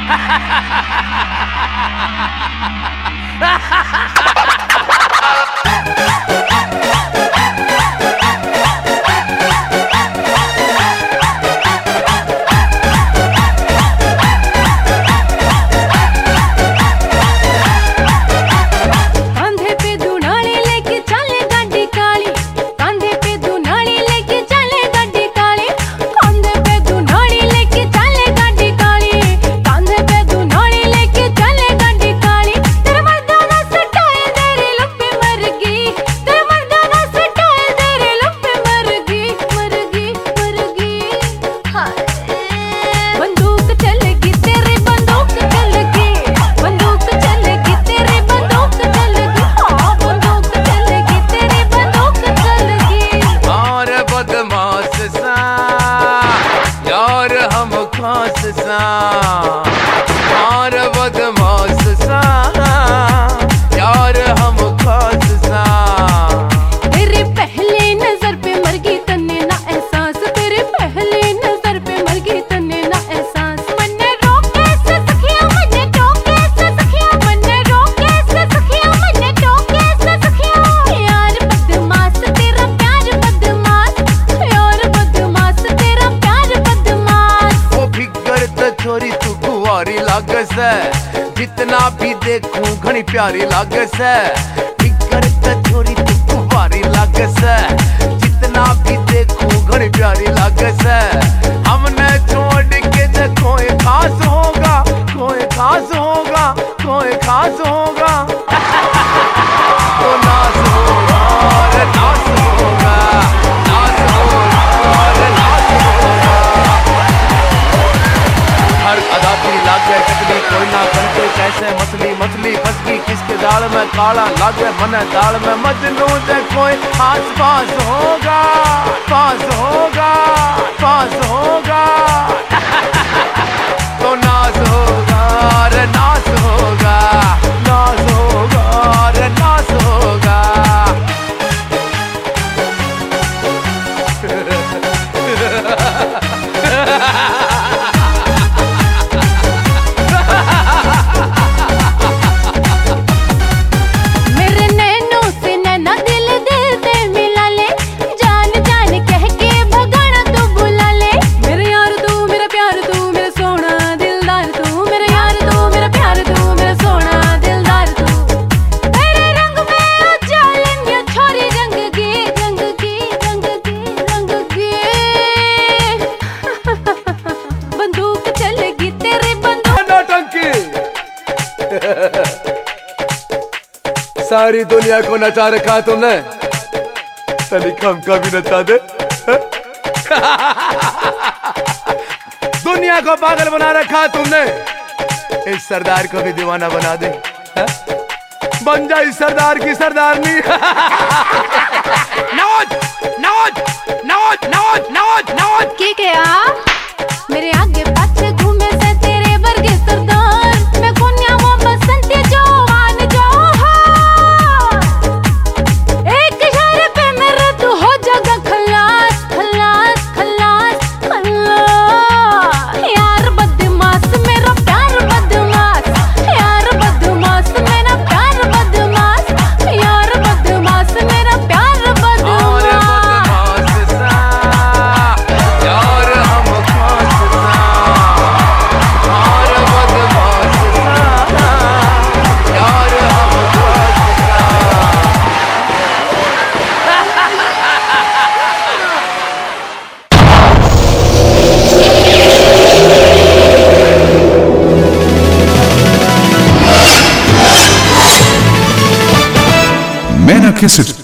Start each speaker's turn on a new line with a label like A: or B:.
A: और बदमाश सा यार हम खास सा।
B: तेरे पहले नजर पे मर गई तन्ने ना एहसास, तेरे पहले नजर पे मर गई तन्ने ना एहसास। मन्ने रोके से सखिया मन्ने टोके से सखिया, मन्ने रोके से सखिया मन्ने टोके से सखिया। यार बदमाश तेरा प्यार बदमाश, यार बदमाश तेरा प्यार बदमाश।
A: वो फिकर त छोरी तू कुंवारी लाग से, जितना भी देखूं घनी प्यारी लाग से। फिकर त छोरी तू कुंवारी लाग से, जितना भी देखूं घनी प्यारी लाग से। हमने छोड़ के जे कोई खास होगा, कोई खास होगा, कोई खास होगा तो नास होगा रे नास होगा, नास होगा रे नास होगा। हर अदा की लागे कटली कोई ना बनके कैसे मछली, मछली फंस गई किसके दाल में काला लागे मने दाल में। मजनू जे कोई आस पास होगा, पास होगा, पास होगा तो नास होगा रे नास होगा, नास होगा रे नास होगा।
B: मेरे नैनों से नैना दिल दिल से मिला ले, जान जान कह के भगाना तू बुला ले। मेरे यार तू मेरा प्यार तू मेरा सोना दिलदार तू, मेरा यार तू मेरा प्यार तू मेरा सोना दिलदार तू। तेरे रंग में उजालन या छोरी रंग की, रंग की, रंग की, रंग की। बंदूक चलेगी तेरी बंदूक।
A: नौटंकी सारी दुनिया को नचा रखा तुमने, तनिक हमका भी नचा दे। दुनिया को पागल बना रखा तुमने, इस सरदार को भी दीवाना बना दे। बन जा इस सरदार की सरदारनी। नौज नौज नौज नौज नौज नौज
B: के क्या मेरे आगे पाछे घूमे से तेरे वर्गे सरदार। मैं कोन्या वो बसंती जवान जौहर, एक इशारे पे मेरे तू हो जाएगा खलास खलास खलास खलास। यार बदमाश मेरा प्यार बदमाश, यार बदमाश मेरा प्यार बदमाश, यार बदमाश मेरा प्यार बदमाश।
A: यार हम खास सा, और बदमाश सा, यार हम खास सा।
C: Mena Cassette